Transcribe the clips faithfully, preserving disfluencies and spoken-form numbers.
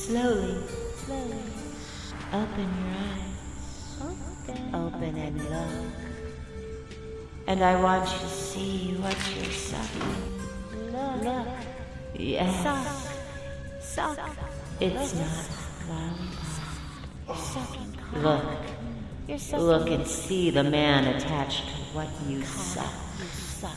Slowly, slowly, open your eyes. Open, open and look. And I want you to see what you're sucking. Look, look. Yes. Suck, suck. It's not lollipop. You're sucking. Look. You're sucking. Look and see the man attached to what you suck. You suck.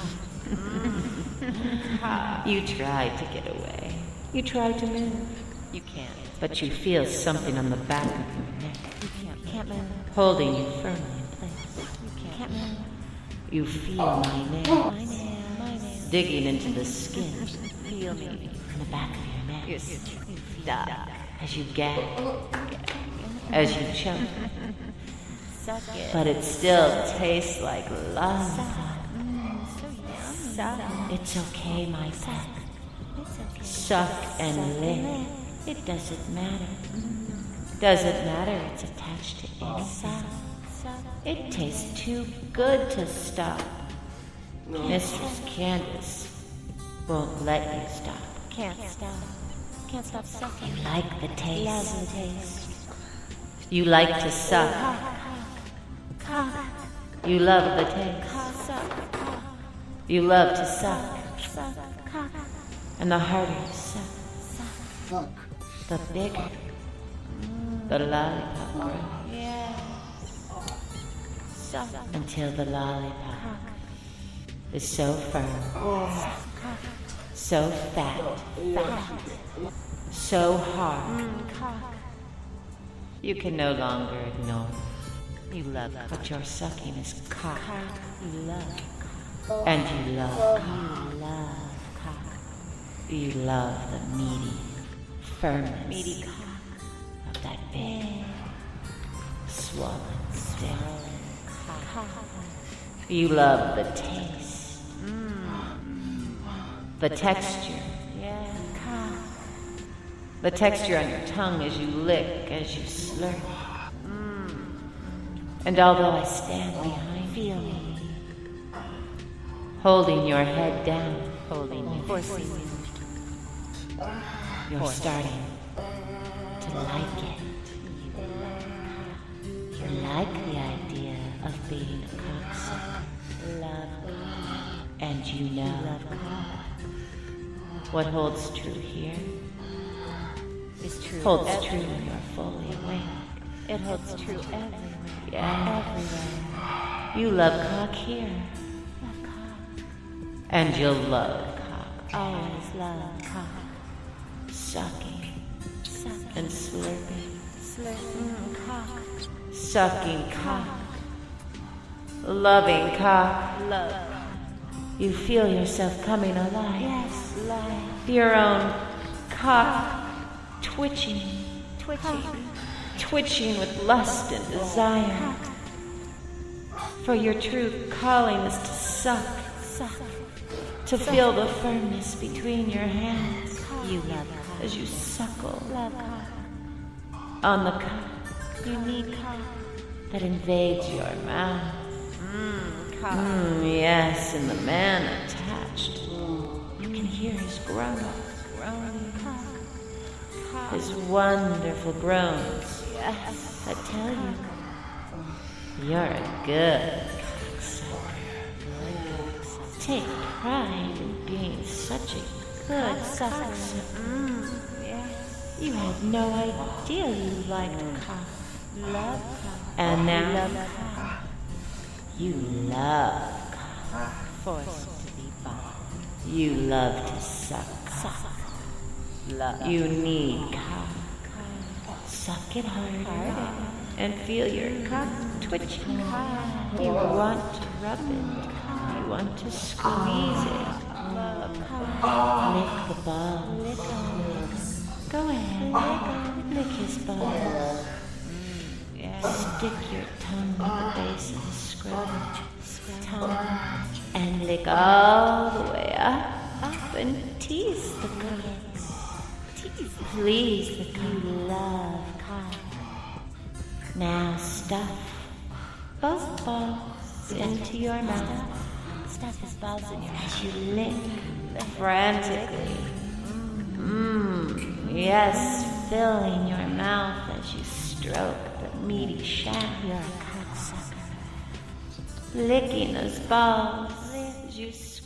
You tried to get away. You tried to move. You can't. But you feel something on the back of your neck. You can't, can't move. Holding you firmly in place. You can't move. You feel my nails. My nails. My nails. Digging into the skin. Feel me in the back of your neck. You stop. As you gag. As you choke. Suck it. But it still tastes like lollipop. It's okay, my pet. Suck and lick. It doesn't matter. Doesn't matter, it's attached to anything. It tastes too good to stop. Mistress Candace won't let you stop. Can't stop. Can't stop sucking. You like the taste. Love the taste. You like to suck. You love the taste. You love to suck. And the harder you suck, Fuck. the bigger the lollipop grows. Until the lollipop is so firm, so fat, fat, so hard, you can no longer ignore. You love what you're sucking is cock. You love cock. And you love cock. You love cock. You love the meaty firmness meaty cock of that big, swollen stick. You love the taste, the texture, the texture on your tongue as you lick, as you slurp. And although I stand behind you, holding your head down, holding you, forcing you, you're starting to like it. You like the idea of being a cocksucker. Love, and you know what holds true here is true. Holds everywhere. True when you're fully awake. It holds true everywhere. Yeah, everywhere. You love cock here. Love cock. And you'll love cock. Always love cock. Sucking. Sucking. And slurping. Slurping cock. Sucking cock. Loving cock. Love. You feel yourself coming alive. Yes, life. Your own cock twitching. Twitching. Twitching with lust and desire. For your true calling is to suck. Suck. To feel the firmness between your hands. You love cock. As you suckle. Love cock. On the cock. You need cock. That invades your mouth. Mmm, cock. Mm, yes, and the man attached. You can hear his groans. Groaning cock. Cock. His wonderful groans. Yes. I tell you, you're a good cocksucker. Take pride in being such a good cocksucker. Mm, yes. You had no idea you liked cock. Love cock. And now love cock. You love cock. Forced to be bought. You love to suck cock. Love. You need cock. Suck it harder and feel your cock twitching. You want to rub it. You want to squeeze it. Lick the balls. Go ahead. Lick his balls. Stick your tongue at the base of his scrotum. Tongue. And lick all the way up. Up and tease the cock. Please the cock. You love cock. Now stuff both balls into your mouth. Stuff his balls in your mouth. As you lick frantically. Mmm, yes, filling your mouth as you stroke the meaty shaft. You're a cocksucker. Licking those balls as you